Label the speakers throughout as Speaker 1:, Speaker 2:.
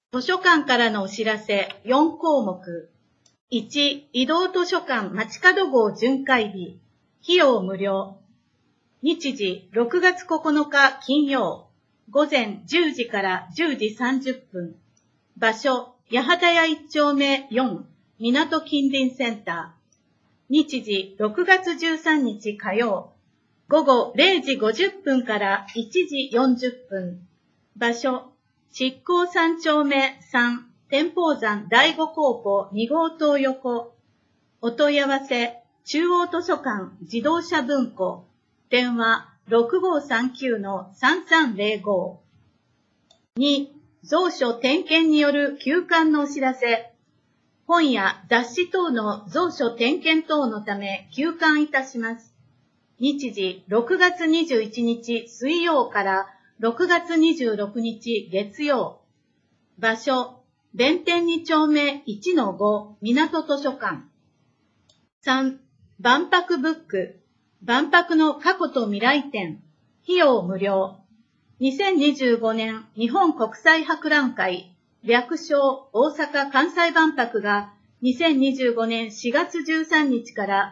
Speaker 1: 図書館からのお知らせ4項目。1、移動図書館街角号巡回日。費用無料。日時6月9日金曜。午前10時から10時30分。場所、八幡屋1丁目4、港近隣センター。日時6月13日火曜。午後0時50分から1時40分。場所、執行3丁目3、天保山第五高校2号棟横。お問い合わせ、中央図書館自動車文庫。電話6539-3305。2、蔵書点検による休館のお知らせ。本や雑誌等の蔵書点検等のため休館いたします。日時6月21日水曜から6月26日月曜。場所、弁天2丁目 1-5 港図書館。3、万博ブック。万博の過去と未来展。費用無料。2025年日本国際博覧会、略称大阪・関西万博が2025年4月13日から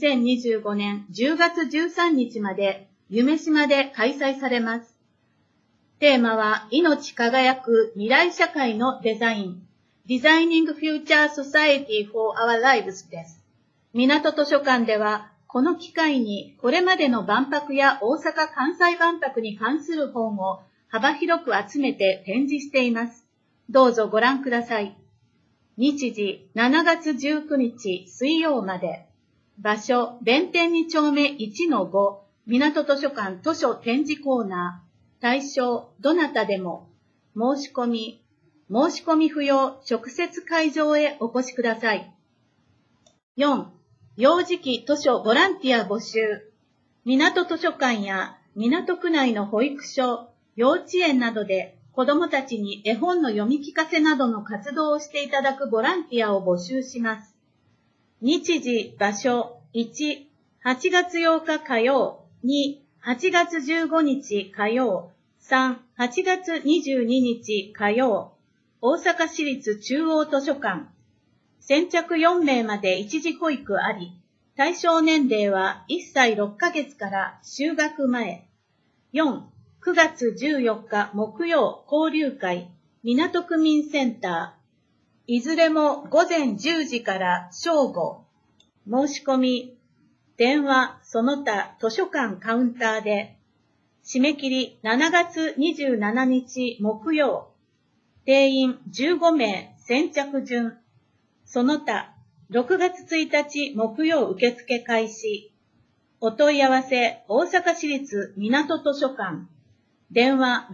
Speaker 1: 2025年10月13日まで夢洲で開催されます。テーマは命輝く未来社会のデザイン。Designing Future Society for Our Lives です。港図書館ではこの機会にこれまでの万博や大阪・関西万博に関する本を幅広く集めて展示しています。どうぞご覧ください。日時7月19日水曜まで。場所、弁天2丁目 1-5 港図書館図書展示コーナー。対象、どなたでも。申し込み不要、直接会場へお越しください。4、幼児期図書ボランティア募集。港図書館や港区内の保育所、幼稚園などで子どもたちに絵本の読み聞かせなどの活動をしていただくボランティアを募集します。日時、場所、1、8月8日火曜、2、8月15日火曜、3、8月22日火曜、大阪市立中央図書館。先着4名まで一時保育あり、対象年齢は1歳6ヶ月から就学前。4、9月14日木曜交流会、港区民センター。いずれも午前10時から正午。申し込み、電話、その他図書館カウンターで。締め切り7月27日木曜。定員15名先着順。その他、6月1日木曜受付開始。お問い合わせ、大阪市立港図書館。電話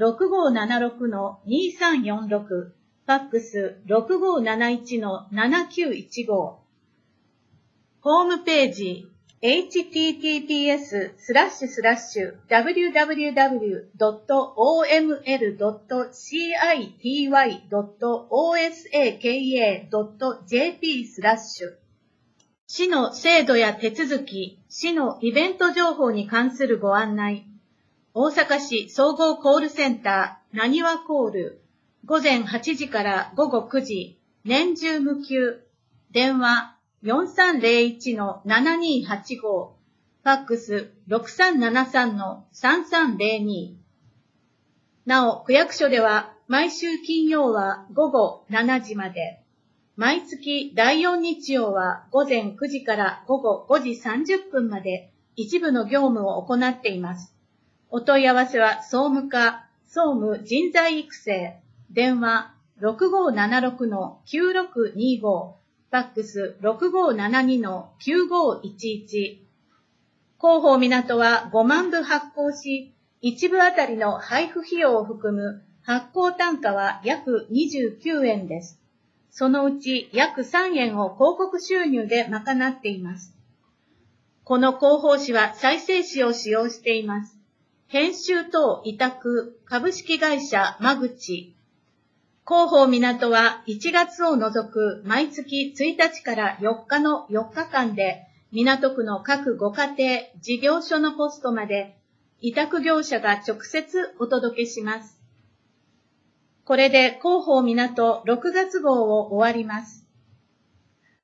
Speaker 1: 6576-2346。ファックス6571-7915。ホームページ、https://www.oml.city.osaka.jp/ 市の制度や手続き、市のイベント情報に関するご案内。大阪市総合コールセンター、なにわコール。午前8時から午後9時、年中無休。電話4301-7285。ファックス6373-3302。なお、区役所では毎週金曜は午後7時まで。毎月第4日曜は午前9時から午後5時30分まで一部の業務を行っています。お問い合わせは総務課、総務人材育成、電話6576-9625、ファックス6572-9511。広報港は5万部発行し、1部あたりの配布費用を含む発行単価は約29円です。そのうち約3円を広告収入で賄っています。この広報誌は再生紙を使用しています。編集等委託株式会社間口。広報港は1月を除く毎月1日から4日の4日間で港区の各ご家庭、事業所のポストまで委託業者が直接お届けします。 これで広報港6月号を終わります。